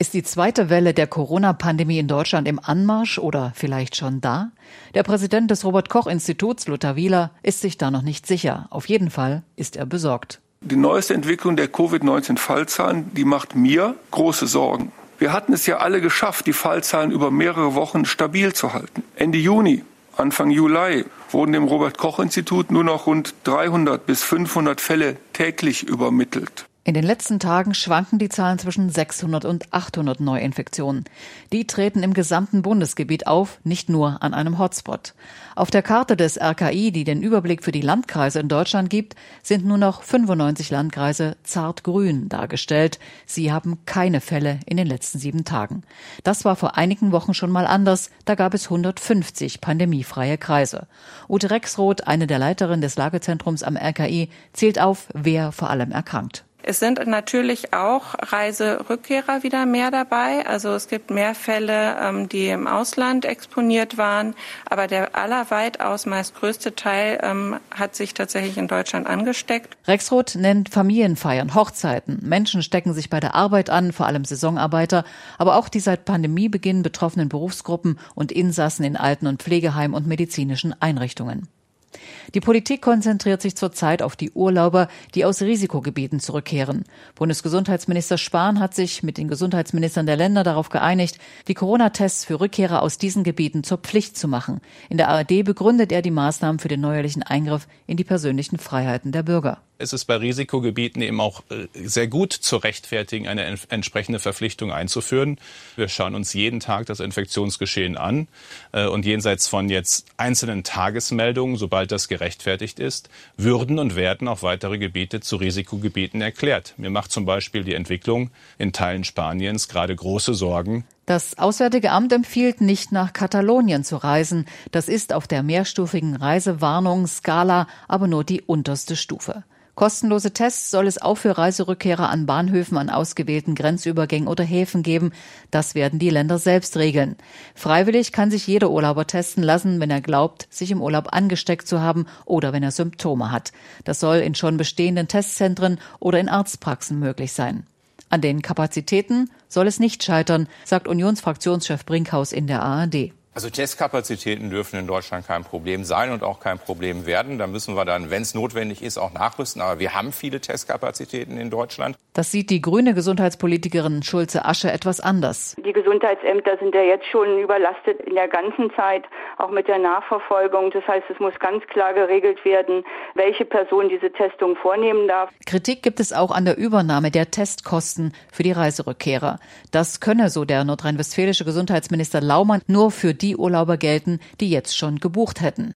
Ist die zweite Welle der Corona-Pandemie in Deutschland im Anmarsch oder vielleicht schon da? Der Präsident des Robert-Koch-Instituts, Lothar Wieler, ist sich da noch nicht sicher. Auf jeden Fall ist er besorgt. Die neueste Entwicklung der Covid-19-Fallzahlen, die macht mir große Sorgen. Wir hatten es ja alle geschafft, die Fallzahlen über mehrere Wochen stabil zu halten. Ende Juni, Anfang Juli wurden dem Robert-Koch-Institut nur noch rund 300 bis 500 Fälle täglich übermittelt. In den letzten Tagen schwanken die Zahlen zwischen 600 und 800 Neuinfektionen. Die treten im gesamten Bundesgebiet auf, nicht nur an einem Hotspot. Auf der Karte des RKI, die den Überblick für die Landkreise in Deutschland gibt, sind nur noch 95 Landkreise zartgrün dargestellt. Sie haben keine Fälle in den letzten 7 Tagen. Das war vor einigen Wochen schon mal anders. Da gab es 150 pandemiefreie Kreise. Ute Rexroth, eine der Leiterinnen des Lagezentrums am RKI, zählt auf, wer vor allem erkrankt. Es sind natürlich auch Reiserückkehrer wieder mehr dabei. Also es gibt mehr Fälle, die im Ausland exponiert waren. Aber der weitaus meist größte Teil hat sich tatsächlich in Deutschland angesteckt. Rexroth nennt Familienfeiern, Hochzeiten. Menschen stecken sich bei der Arbeit an, vor allem Saisonarbeiter. Aber auch die seit Pandemiebeginn betroffenen Berufsgruppen und Insassen in Alten- und Pflegeheimen und medizinischen Einrichtungen. Die Politik konzentriert sich zurzeit auf die Urlauber, die aus Risikogebieten zurückkehren. Bundesgesundheitsminister Spahn hat sich mit den Gesundheitsministern der Länder darauf geeinigt, die Corona-Tests für Rückkehrer aus diesen Gebieten zur Pflicht zu machen. In der ARD begründet er die Maßnahmen für den neuerlichen Eingriff in die persönlichen Freiheiten der Bürger. Es ist bei Risikogebieten eben auch sehr gut zu rechtfertigen, eine entsprechende Verpflichtung einzuführen. Wir schauen uns jeden Tag das Infektionsgeschehen an und jenseits von jetzt einzelnen Tagesmeldungen, sobald das gerechtfertigt ist, würden und werden auch weitere Gebiete zu Risikogebieten erklärt. Mir macht zum Beispiel die Entwicklung in Teilen Spaniens gerade große Sorgen. Das Auswärtige Amt empfiehlt, nicht nach Katalonien zu reisen. Das ist auf der mehrstufigen Reisewarnungsskala aber nur die unterste Stufe. Kostenlose Tests soll es auch für Reiserückkehrer an Bahnhöfen, an ausgewählten Grenzübergängen oder Häfen geben. Das werden die Länder selbst regeln. Freiwillig kann sich jeder Urlauber testen lassen, wenn er glaubt, sich im Urlaub angesteckt zu haben oder wenn er Symptome hat. Das soll in schon bestehenden Testzentren oder in Arztpraxen möglich sein. An den Kapazitäten soll es nicht scheitern, sagt Unionsfraktionschef Brinkhaus in der ARD. Also Testkapazitäten dürfen in Deutschland kein Problem sein und auch kein Problem werden. Da müssen wir dann, wenn es notwendig ist, auch nachrüsten. Aber wir haben viele Testkapazitäten in Deutschland. Das sieht die grüne Gesundheitspolitikerin Schulze-Asche etwas anders. Die Gesundheitsämter sind ja jetzt schon überlastet in der ganzen Zeit, auch mit der Nachverfolgung. Das heißt, es muss ganz klar geregelt werden, welche Person diese Testung vornehmen darf. Kritik gibt es auch an der Übernahme der Testkosten für die Reiserückkehrer. Das könne, so der nordrhein-westfälische Gesundheitsminister Laumann, nur für die Urlauber gelten, die jetzt schon gebucht hätten.